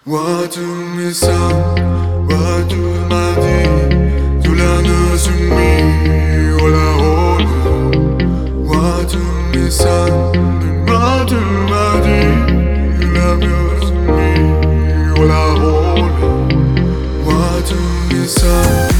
Wadumisan, wadumadi, tulanazumi, ola ola. Wadumisan, wadumadi, tulanazumi, ola ola. Wadumisan.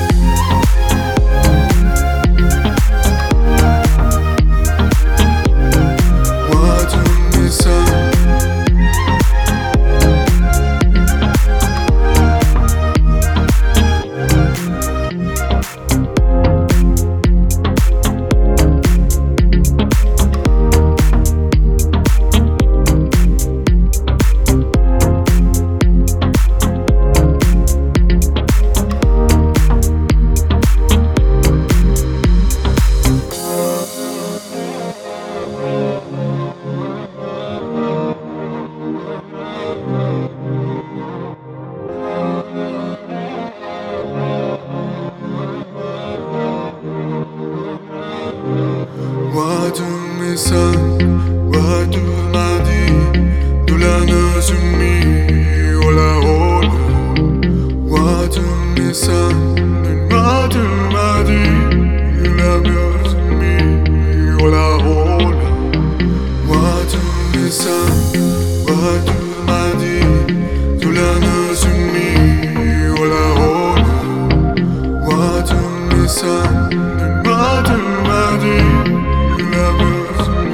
Wadumisan, wadumadi, tulanazumi, ola ola. Wadumisan, wadumadi, tulanazumi, ola ola. Wadumisan, wadumadi, tulanazumi, ola ola. Wadumisan, wadumadi.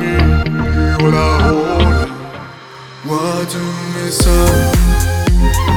Ola ola, wadumisan.